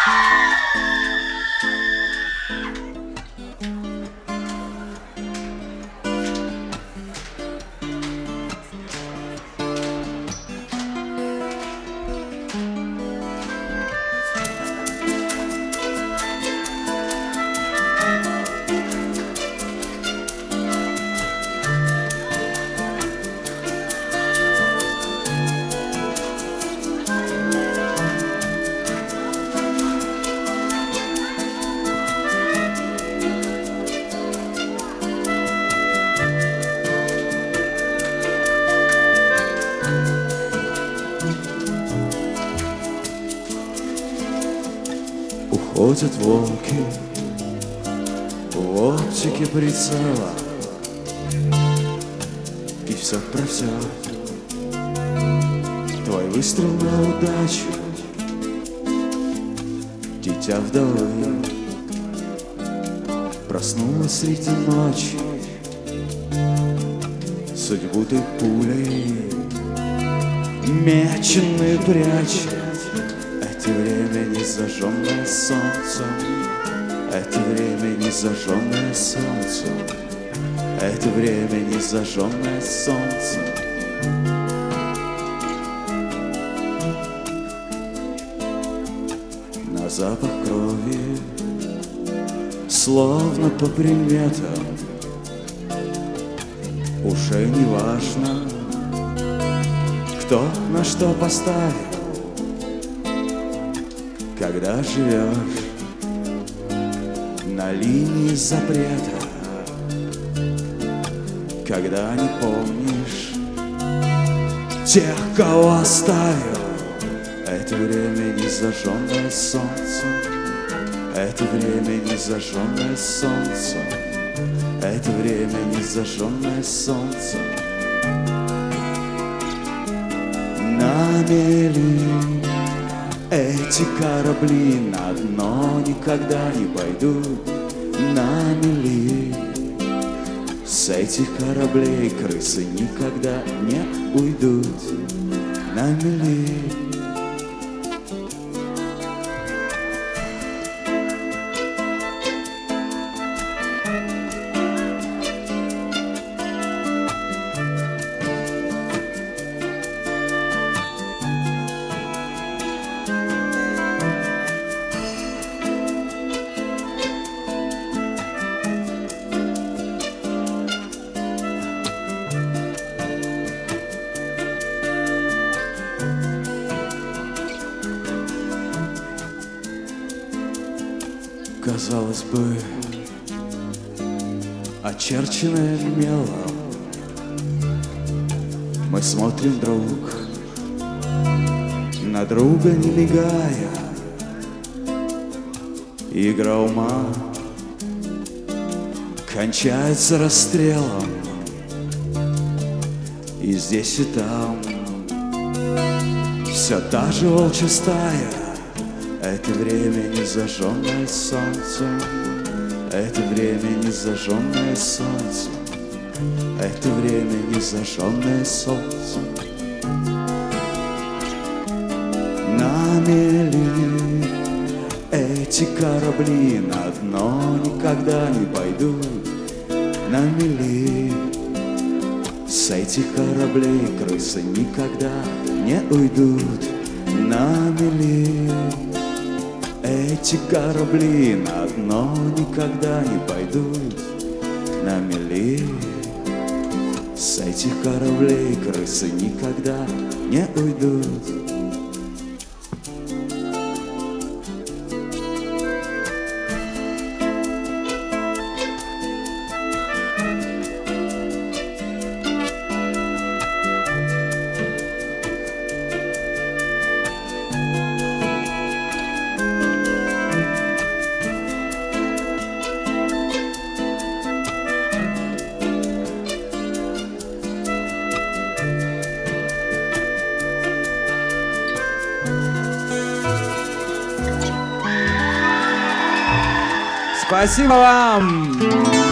Ходят волки в оптике прицела, и все про все. Твой выстрел на удачу, дитя вдовы, проснулась среди ночи, судьбу ты пулей меченую прячешь. Это время не зажженное солнцем, это время не зажженное солнцем, это время не зажженное солнцем. На запах крови, словно по приметам, уже не важно, кто на что поставил. Когда живешь на линии запрета, когда не помнишь тех, кого оставил, это время не зажженное солнцем, это время не зажженное солнцем, это время не зажженное солнцем. На мели эти корабли на дно никогда не пойдут, на мели. С этих кораблей крысы никогда не уйдут, на мели. Казалось бы, очерченное мелом, мы смотрим друг на друга, не мигая. Игра ума кончается расстрелом, и здесь и там все та же волчья стая. Это время не зажженное солнцем, это время не зажженное солнцем, это время не зажженное солнцем. На мели эти корабли на дно никогда не пойдут, на мели. С этих кораблей крысы никогда не уйдут, на мели. Эти корабли на дно никогда не пойдут, на мели. С этих кораблей крысы никогда не уйдут. Спасибо вам!